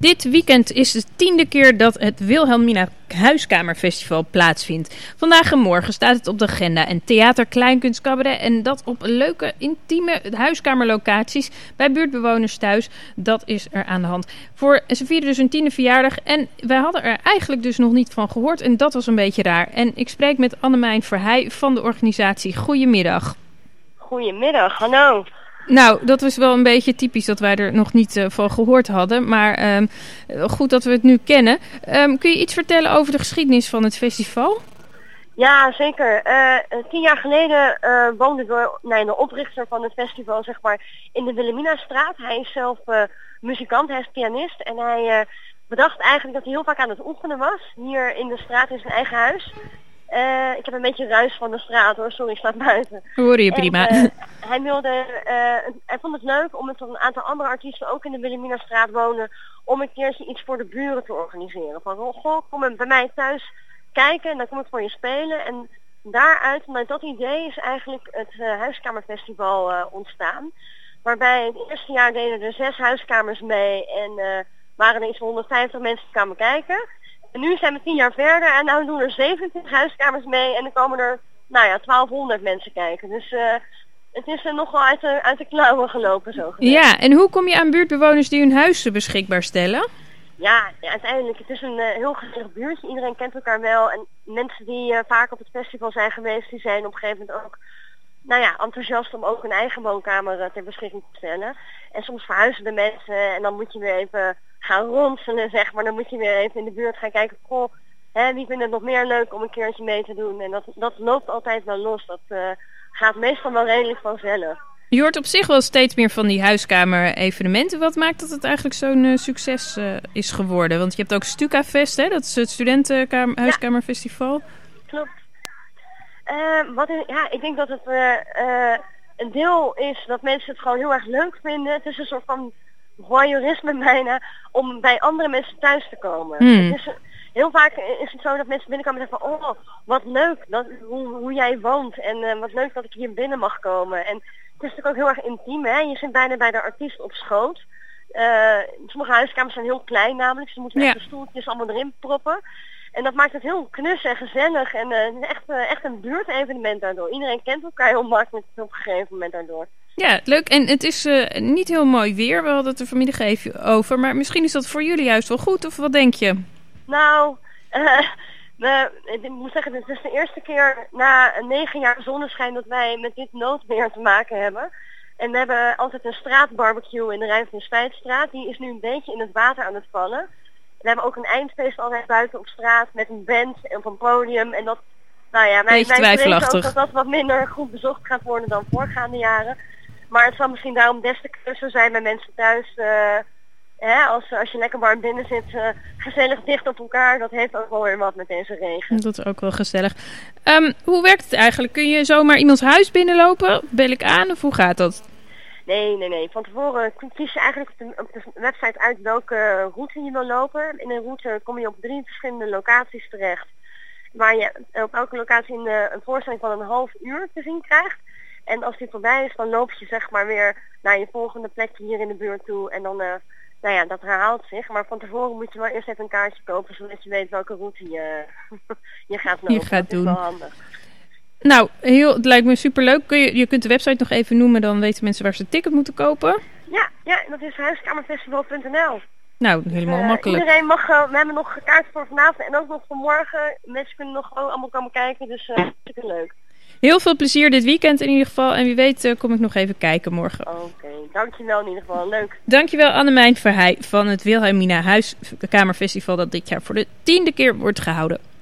Dit weekend is de 10e keer dat het Wilhelmina Huiskamerfestival plaatsvindt. Vandaag en morgen staat het op de agenda en theater, kleinkunst, cabaret en dat op leuke, intieme huiskamerlocaties bij buurtbewoners thuis. Dat is er aan de hand. Ze vieren dus hun 10e verjaardag en wij hadden er eigenlijk dus nog niet van gehoord en dat was een beetje raar. En ik spreek met Annemijn Verheij van de organisatie. Goedemiddag. Goedemiddag, hallo. Nou, dat was wel een beetje typisch dat wij er nog niet van gehoord hadden. Maar goed dat we het nu kennen. Kun je iets vertellen over de geschiedenis van het festival? Ja, zeker. 10 jaar geleden woonde de oprichter van het festival zeg maar, in de Wilhelminastraat. Hij is zelf muzikant, hij is pianist. En hij bedacht eigenlijk dat hij heel vaak aan het oefenen was. Hier in de straat in zijn eigen huis. Ik heb een beetje ruis van de straat hoor, sorry, ik sta buiten. Hoor je prima. Hij vond het leuk om met een aantal andere artiesten ook in de Wilhelminastraat wonen, om een keertje iets voor de buren te organiseren. Van, goh, kom bij mij thuis kijken en dan kom ik voor je spelen. En daaruit, met dat idee, is eigenlijk het Huiskamerfestival ontstaan. Waarbij het eerste jaar deden er 6 huiskamers mee en waren er iets van 150 mensen die kwamen kijken. En nu zijn we 10 jaar verder en nu doen er 27 huiskamers mee en dan komen er 1200 mensen kijken. Dus het is nogal uit de klauwen gelopen zo gezegd. Ja, en hoe kom je aan buurtbewoners die hun huizen beschikbaar stellen? Ja, uiteindelijk, het is een heel gezellig buurtje. Iedereen kent elkaar wel en mensen die vaak op het festival zijn geweest, die zijn op een gegeven moment ook enthousiast om ook een eigen woonkamer ter beschikking te stellen. En soms verhuizen de mensen en dan moet je weer even gaan ronselen, zeg maar. Dan moet je weer even in de buurt gaan kijken, goh, wie vindt het nog meer leuk om een keertje mee te doen. En dat loopt altijd wel los. Dat gaat meestal wel redelijk vanzelf. Je hoort op zich wel steeds meer van die huiskamer-evenementen. Wat maakt dat het eigenlijk zo'n succes is geworden? Want je hebt ook Stukafest, hè? Dat is het studentenhuiskamerfestival. Klopt. Ik denk dat het een deel is dat mensen het gewoon heel erg leuk vinden. Het is een soort van voyeurisme bijna, om bij andere mensen thuis te komen. Het is, heel vaak is het zo dat mensen binnenkomen en zeggen van, oh, wat leuk hoe jij woont en wat leuk dat ik hier binnen mag komen. En het is natuurlijk ook heel erg intiem, hè? Je zit bijna bij de artiest op schoot. Sommige huiskamers zijn heel klein namelijk, ze moeten echt de stoeltjes allemaal erin proppen. En dat maakt het heel knus en gezellig en echt een buurtevenement daardoor. Iedereen kent elkaar heel makkelijk op een gegeven moment daardoor. Ja, leuk. En het is niet heel mooi weer. We hadden het er vanmiddag even over. Maar misschien is dat voor jullie juist wel goed, of wat denk je? Nou, ik moet zeggen, het is de eerste keer na 9 jaar zonneschijn dat wij met dit noodweer te maken hebben. En we hebben altijd een straatbarbecue in de Rijn van Spijtstraat. Die is nu een beetje in het water aan het vallen. We hebben ook een eindfeest altijd buiten op straat met een band en op een podium. En dat, wij vrezen ook dat wat minder goed bezocht gaat worden dan voorgaande jaren. Maar het zal misschien daarom des te knusser zijn bij mensen thuis. Als je lekker warm binnen zit, gezellig dicht op elkaar. Dat heeft ook wel weer wat met deze regen. Dat is ook wel gezellig. Hoe werkt het eigenlijk? Kun je zomaar iemands huis binnenlopen? Bel ik aan of hoe gaat dat? Nee. Van tevoren kies je eigenlijk op de website uit welke route je wil lopen. In een route kom je op 3 verschillende locaties terecht. Waar je op elke locatie een voorstelling van een half uur te zien krijgt. En als die voorbij is, dan loop je zeg maar weer naar je volgende plekje hier in de buurt toe. En dan, dat herhaalt zich. Maar van tevoren moet je wel eerst even een kaartje kopen, zodat je weet welke route je gaat lopen. Je gaat doen. Dat is wel handig. Nou, het lijkt me superleuk. Je kunt de website nog even noemen, dan weten mensen waar ze een ticket moeten kopen. Ja, dat is huiskamerfestival.nl. Nou, helemaal makkelijk. Iedereen mag, we hebben nog kaarten voor vanavond en ook nog voor morgen. Mensen kunnen nog gewoon allemaal komen kijken, dus hartstikke leuk. Heel veel plezier dit weekend in ieder geval. En wie weet kom ik nog even kijken morgen. Oké, dankjewel in ieder geval. Leuk. Dankjewel Annemijn Verheij van het Wilhelmina Huiskamerfestival dat dit jaar voor de 10e keer wordt gehouden.